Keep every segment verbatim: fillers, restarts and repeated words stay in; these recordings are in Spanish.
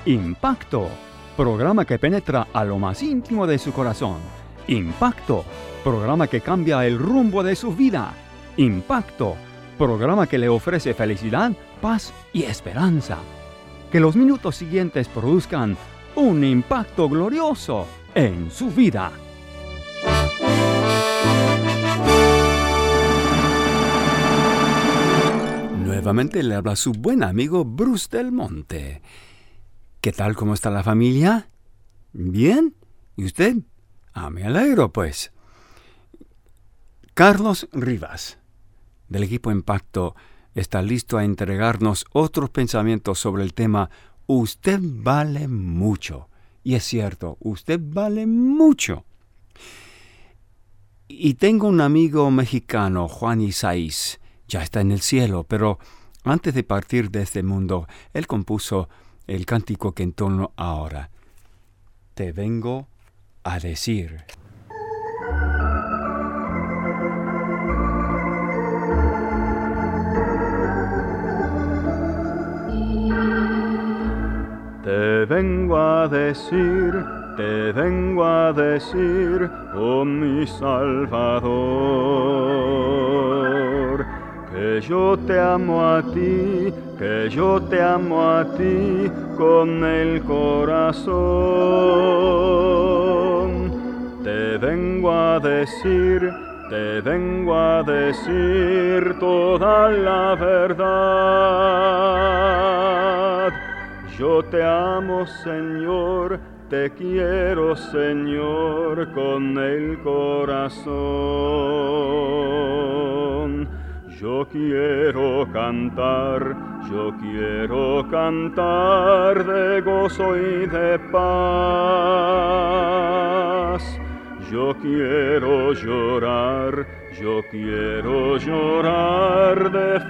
Impacto, programa que penetra a lo más íntimo de su corazón. Impacto, programa que cambia el rumbo de su vida. Impacto, programa que le ofrece felicidad, paz y esperanza. Que los minutos siguientes produzcan un impacto glorioso en su vida. Nuevamente le habla su buen amigo Bruce Del Monte. ¿Qué tal? ¿Cómo está la familia? ¿Bien? ¿Y usted? Ah, me alegro, pues. Carlos Rivas, del equipo Impacto, está listo a entregarnos otros pensamientos sobre el tema Usted vale mucho. Y es cierto, usted vale mucho. Y tengo un amigo mexicano, Juan Isaías, ya está en el cielo, pero antes de partir de este mundo, él compuso el cántico que entono ahora. Te vengo a decir. Te vengo a decir, te vengo a decir, oh mi Salvador, que yo te amo a ti, que yo te amo a ti con el corazón. Te vengo a decir, te vengo a decir toda la verdad. Yo te amo, Señor, te quiero, Señor, con el corazón. Yo quiero cantar, yo quiero cantar de gozo y de paz. Yo quiero llorar, yo quiero llorar de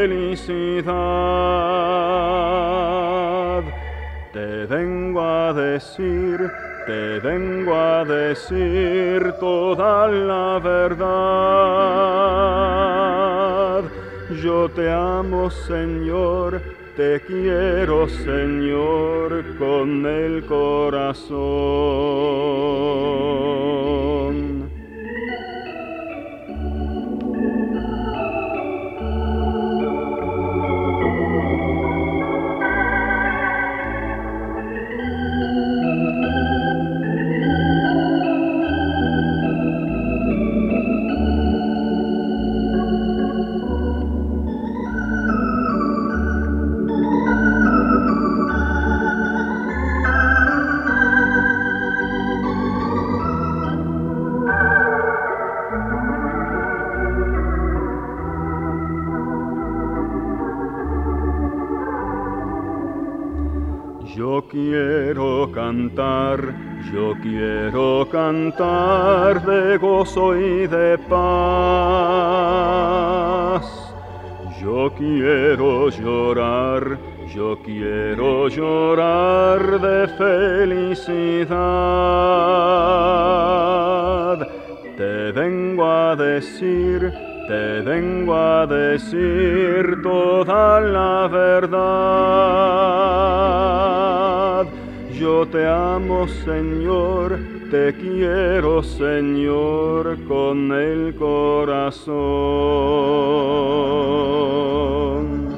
felicidad. Te vengo a decir, te vengo a decir toda la verdad. Yo te amo, Señor, te quiero, Señor, con el corazón. Yo quiero cantar, yo quiero cantar de gozo y de paz. Yo quiero llorar, yo quiero llorar de felicidad. Te vengo a decir, te vengo a decir toda la verdad. Yo te amo, Señor, te quiero, Señor, con el corazón.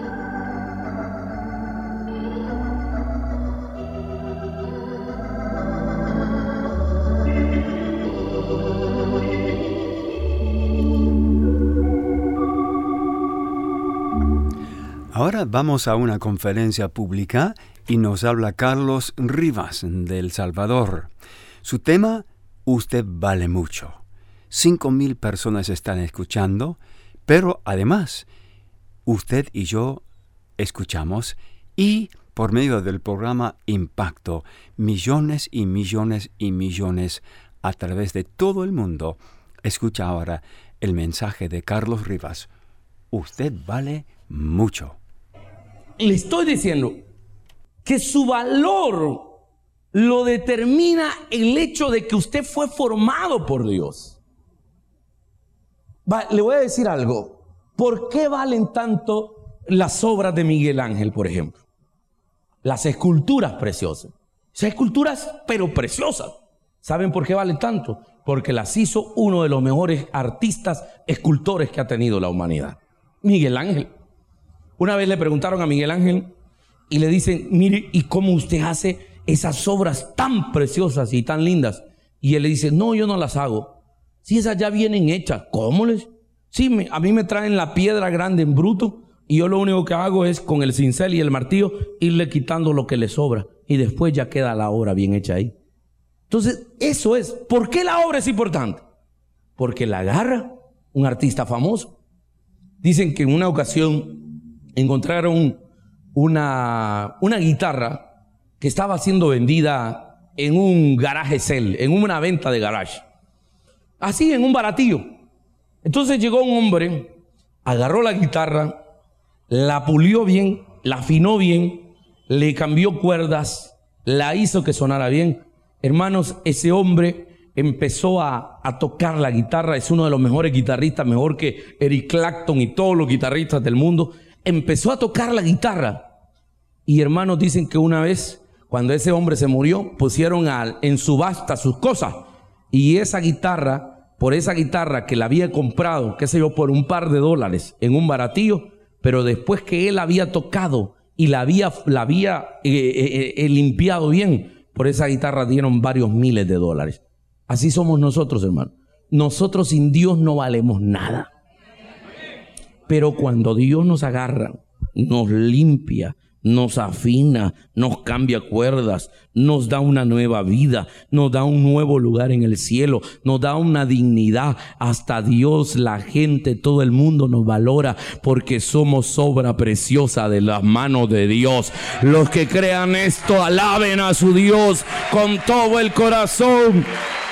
Ahora vamos a una conferencia pública y nos habla Carlos Rivas de El Salvador. Su tema, Usted vale mucho. Cinco mil personas están escuchando, pero además, usted y yo escuchamos y por medio del programa Impacto, millones y millones y millones a través de todo el mundo, escucha ahora el mensaje de Carlos Rivas. Usted vale mucho. Le estoy diciendo que su valor lo determina el hecho de que usted fue formado por Dios. Va, le voy a decir algo. ¿Por qué valen tanto las obras de Miguel Ángel, por ejemplo? las esculturas preciosas. Esas esculturas, pero preciosas. ¿Saben por qué valen tanto? Porque las hizo uno de los mejores artistas, escultores que ha tenido la humanidad, Miguel Ángel. Una vez le preguntaron a Miguel Ángel y le dicen, mire, ¿y cómo usted hace esas obras tan preciosas y tan lindas? Y él le dice, no, yo no las hago. Si esas ya vienen hechas. ¿Cómo les? Sí, me, a mí me traen la piedra grande en bruto y yo lo único que hago es con el cincel y el martillo irle quitando lo que le sobra y después ya queda la obra bien hecha ahí. Entonces, eso es. ¿Por qué la obra es importante? Porque la agarra un artista famoso. Dicen que en una ocasión encontraron una, una guitarra que estaba siendo vendida en un garaje sale, en una venta de garage. Así, en un baratillo. Entonces llegó un hombre, agarró la guitarra, la pulió bien, la afinó bien, le cambió cuerdas, la hizo que sonara bien. Hermanos, ese hombre empezó a, a tocar la guitarra. Es uno de los mejores guitarristas, mejor que Eric Clapton y todos los guitarristas del mundo. Empezó a tocar la guitarra. Y hermanos, dicen que una vez, cuando ese hombre se murió, pusieron a, en subasta sus cosas. Y esa guitarra, por esa guitarra que la había comprado, qué sé yo, por un par de dólares en un baratillo, pero después que él había tocado y la había, la había eh, eh, eh, limpiado bien, por esa guitarra dieron varios miles de dólares. Así somos nosotros, hermano. Nosotros sin Dios no valemos nada. Pero cuando Dios nos agarra, nos limpia, nos afina, nos cambia cuerdas, nos da una nueva vida, nos da un nuevo lugar en el cielo, nos da una dignidad. Hasta Dios, la gente, todo el mundo nos valora porque somos obra preciosa de las manos de Dios. Los que crean esto, alaben a su Dios con todo el corazón.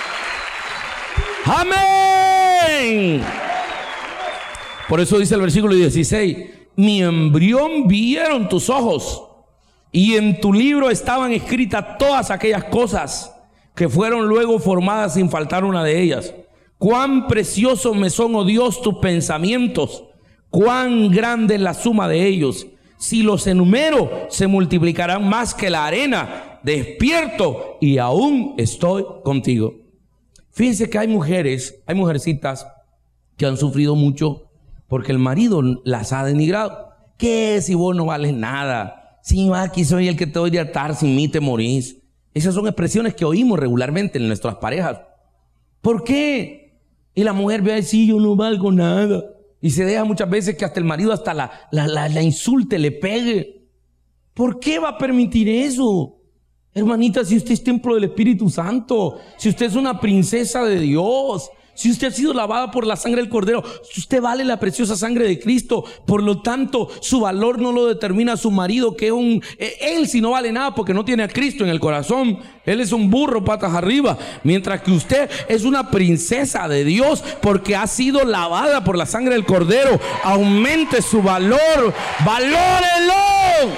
Amén. Por eso dice el versículo dieciséis: mi embrión vieron tus ojos, y en tu libro estaban escritas todas aquellas cosas que fueron luego formadas sin faltar una de ellas. Cuán preciosos me son, oh Dios, tus pensamientos, cuán grande es la suma de ellos. Si los enumero, se multiplicarán más que la arena. Despierto y aún estoy contigo. Fíjense que hay mujeres, hay mujercitas que han sufrido mucho porque el marido las ha denigrado. ¿Qué si vos no vales nada? Si aquí soy el que te doy de atar, sin mí te morís. Esas son expresiones que oímos regularmente en nuestras parejas. ¿Por qué? Y la mujer ve a decir, yo no valgo nada. Y se deja muchas veces que hasta el marido hasta la, la, la, la insulte, le pegue. ¿Por qué va a permitir eso? Hermanita, si usted es templo del Espíritu Santo, si usted es una princesa de Dios, si usted ha sido lavada por la sangre del Cordero, usted vale la preciosa sangre de Cristo. Por lo tanto, su valor no lo determina su marido, que es un... Él si no vale nada porque no tiene a Cristo en el corazón. Él es un burro patas arriba. Mientras que usted es una princesa de Dios porque ha sido lavada por la sangre del Cordero. Aumente su valor. ¡Valórelo!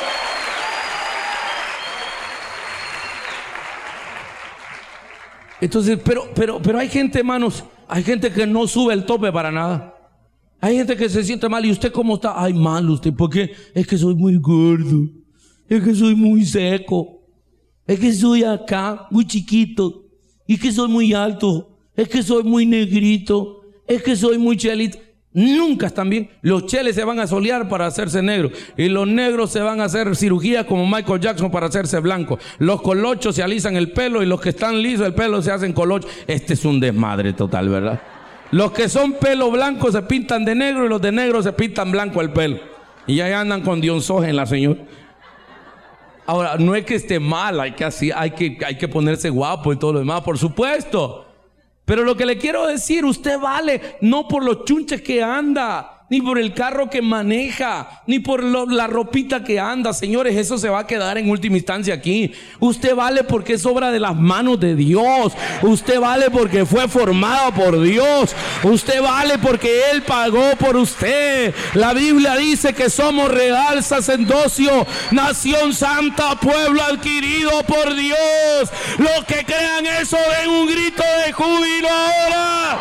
Entonces, pero, pero, pero hay gente, hermanos, hay gente que no sube el tope para nada. Hay gente que se siente mal. ¿Y usted cómo está? Ay, mal usted, porque es que soy muy gordo, es que soy muy seco, es que soy acá muy chiquito, y que soy muy alto, es que soy muy negrito, es que soy muy chelito. Nunca están bien. Los cheles se van a solear para hacerse negros, y los negros se van a hacer cirugía como Michael Jackson para hacerse blancos. Los colochos se alisan el pelo, y los que están lisos el pelo se hacen colochos. Este es un desmadre total, ¿verdad? Los que son pelo blanco se pintan de negro, y los de negro se pintan blanco el pelo, y ya andan con dionsoje en la señora. Ahora, no es que esté mal, hay que, así, hay que, hay que ponerse guapo y todo lo demás, por supuesto. Pero lo que le quiero decir, usted vale no por los chunches que anda, ni por el carro que maneja, ni por lo, la ropita que anda. Señores, eso se va a quedar en última instancia aquí. Usted vale porque es obra de las manos de Dios. Usted vale porque fue formado por Dios. Usted vale porque Él pagó por usted. La Biblia dice que somos real sacerdocio, nación santa, pueblo adquirido por Dios. Los que crean eso, den un grito de júbilo ahora.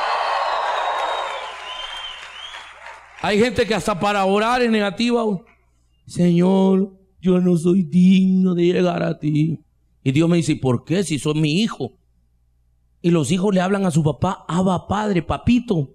Hay gente que hasta para orar es negativa. Señor, yo no soy digno de llegar a ti. Y Dios me dice, ¿por qué? Si soy mi hijo. Y los hijos le hablan a su papá, Abba, Padre, papito.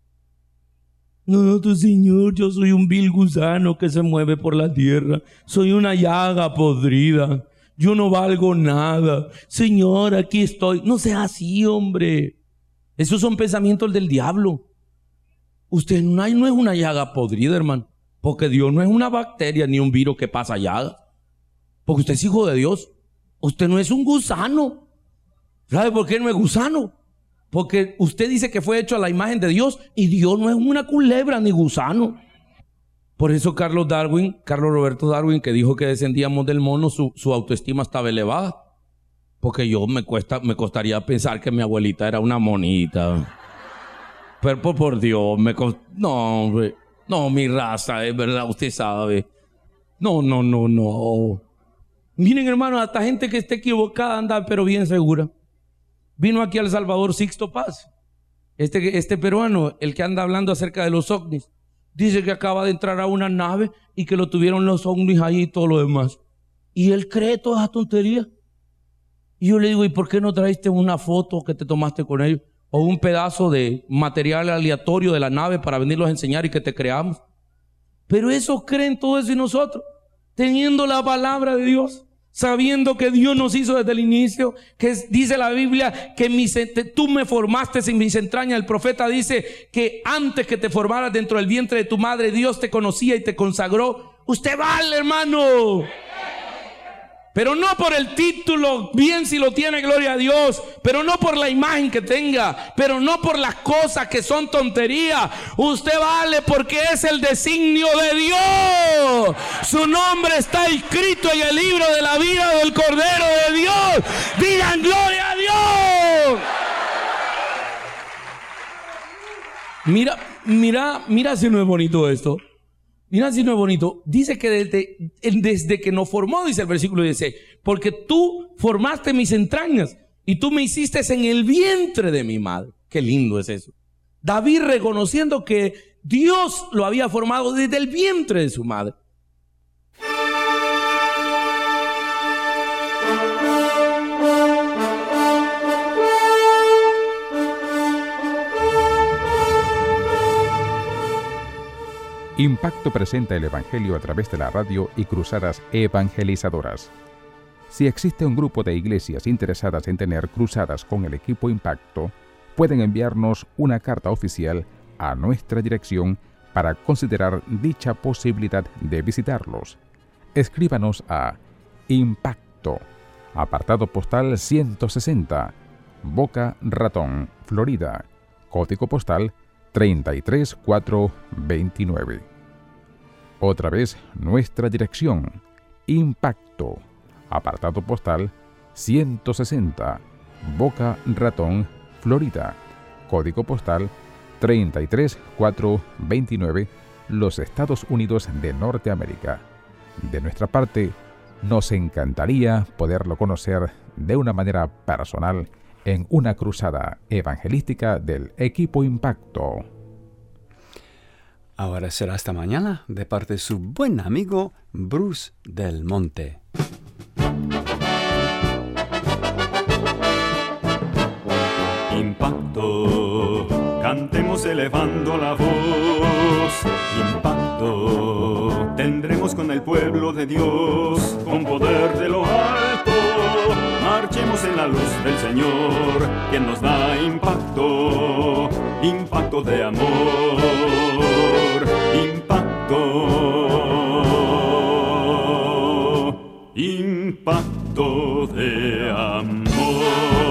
No, tu Señor, yo soy un vil gusano que se mueve por la tierra. Soy una llaga podrida. Yo no valgo nada. Señor, aquí estoy. No sea así, hombre. Esos son pensamientos del diablo. Usted no, hay, no es una llaga podrida, hermano. Porque Dios no es una bacteria ni un virus que pasa llagas. Porque usted es hijo de Dios. Usted no es un gusano. ¿Sabe por qué no es gusano? Porque usted dice que fue hecho a la imagen de Dios y Dios no es una culebra ni gusano. Por eso Carlos Darwin, Carlos Roberto Darwin, que dijo que descendíamos del mono, su, su autoestima estaba elevada. Porque yo me, cuesta, me costaría pensar que mi abuelita era una monita. Pero por, por Dios, me cost... no, hombre. No, mi raza, es verdad, usted sabe. No, no, no, no. Miren, hermano, hasta gente que esté equivocada anda, pero bien segura. Vino aquí a El Salvador Sixto Paz. Este, este peruano, el que anda hablando acerca de los ovnis, dice que acaba de entrar a una nave y que lo tuvieron los ovnis ahí y todo lo demás. Y él cree toda esa tontería. Y yo le digo, ¿y por qué no traiste una foto que te tomaste con ellos? O un pedazo de material aleatorio de la nave para venirlos a enseñar y que te creamos. Pero esos creen todo eso y nosotros, teniendo la palabra de Dios, sabiendo que Dios nos hizo desde el inicio, que es, dice la Biblia que mis, te, tú me formaste en mis entrañas. El profeta dice que antes que te formaras dentro del vientre de tu madre, Dios te conocía y te consagró. Usted vale, hermano. Pero no por el título, bien si lo tiene, gloria a Dios, pero no por la imagen que tenga, pero no por las cosas que son tonterías. Usted vale porque es el designio de Dios. Su nombre está escrito en el libro de la vida del Cordero de Dios. Digan gloria a Dios. Mira, mira, mira si no es bonito esto. Mira si no es bonito. Dice que desde, desde que nos formó, dice el versículo dieciséis, porque tú formaste mis entrañas y tú me hiciste en el vientre de mi madre. Qué lindo es eso. David reconociendo que Dios lo había formado desde el vientre de su madre. Impacto presenta el Evangelio a través de la radio y cruzadas evangelizadoras. Si existe un grupo de iglesias interesadas en tener cruzadas con el equipo Impacto, pueden enviarnos una carta oficial a nuestra dirección para considerar dicha posibilidad de visitarlos. Escríbanos a Impacto, apartado postal ciento sesenta, Boca Ratón, Florida, código postal treinta y tres mil cuatrocientos veintinueve. Otra vez nuestra dirección: Impacto, apartado postal ciento sesenta, Boca Ratón, Florida, código postal treinta y tres mil cuatrocientos veintinueve, los Estados Unidos de Norteamérica. De nuestra parte, nos encantaría poderlo conocer de una manera personal en una cruzada evangelística del equipo Impacto. Ahora será hasta mañana de parte de su buen amigo Bruce Del Monte. Impacto, cantemos elevando la voz. Impacto, tendremos con el pueblo de Dios, con poder de lo alto. Marchemos en la luz del Señor, quien nos da impacto, impacto de amor, impacto, impacto de amor.